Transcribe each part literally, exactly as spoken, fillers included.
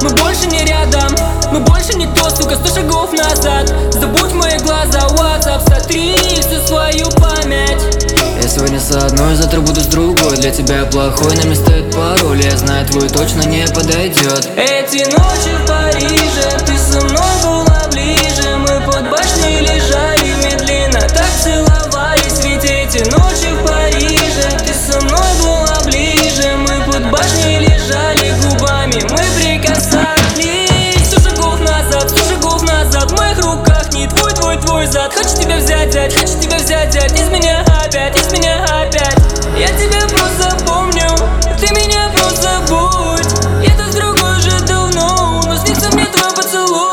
мы больше не рядом. Мы больше не то, сука, сто шагов назад. Забудь мои глаза, WhatsApp, сотри всю свою память. Я сегодня с одной, завтра буду с другой. Для тебя плохой, на место стоит пароль. Я знаю, твой точно не подойдет. Эти ночи в Париже, ты со мной была ближе. Мы под башней лежали, медленно так целовались. Ведь эти ночи в Париже, ты со мной была ближе. Мы под башней лежали, губами мы прикасались. Сто шагов назад, сто шагов назад. В моих руках не твой, твой, твой зад. Хочу тебя взять, взять, хочу тебя взять, взять. Из меня опять, из меня опять. Я тебя просто помню, ты меня просто забудь. Я-то с другой уже давно, но снится мне твой поцелуй.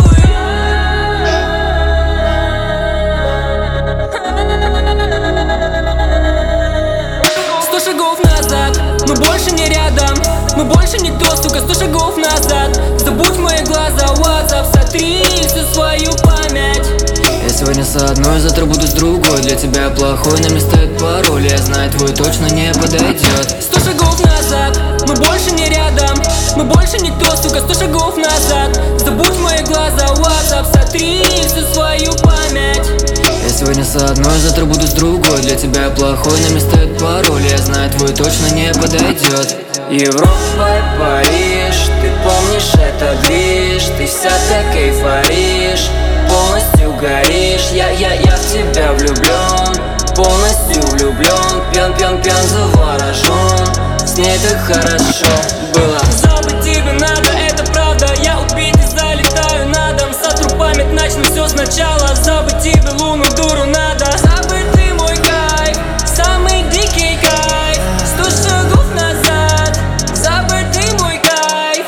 Сто шагов назад, мы больше не рядом. Мы больше не то, сука, сто шагов назад. Забудь мои глаза, WhatsApp, сотри всю свою память. Я сегодня с одной, завтра буду с другой. Для тебя плохой, на место стоит пароль. Я знаю, твой точно не подойдет. Сто шагов назад, мы больше не рядом. Мы больше не то, сука, сто шагов назад. Забудь мои глаза, WhatsApp, сотри всю свою память. Я сегодня с одной, завтра буду с другой. Для тебя плохой, на место стоит пароль. Я знаю, твой точно не подойдет. Европа и Париж, ты помнишь это движ. Ты вся так эйфоришь, полностью горишь. Я, я, я в тебя влюблен, полностью влюблен. Пьян, пьян, пьян, заворожен. С ней так хорошо было. Забыть тебе надо, это правда. Я убить и залетаю на дом. Сотру память, начну все сначала. Забыть тебе луну, дуру надо. Забыть ты мой кайф, самый дикий кайф. Сто шагов назад, забыть ты мой кайф.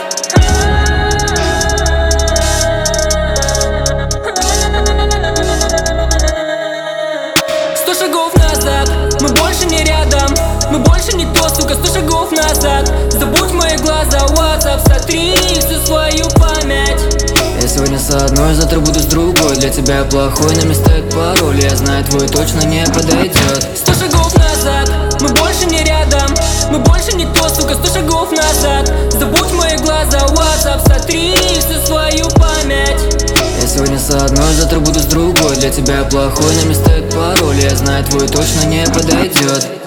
Сто шагов назад, мы больше не рядом. Мы больше не то, сука, сто шагов назад. Забудь мои глаза, WhatsApp, сотри всю свою память. Я сегодня с одной, завтра буду с другой. Для тебя плохой, на место стоит пароль. Я знаю, твой точно не подойдет. Сто шагов назад, мы больше не рядом. Мы больше не то, сука, сто шагов назад. Забудь мои глаза, WhatsApp, сотри всю свою память. Я сегодня с одной, завтра буду с другой. Для тебя плохой, на место стоит пароль. Я знаю, твой точно не подойдет.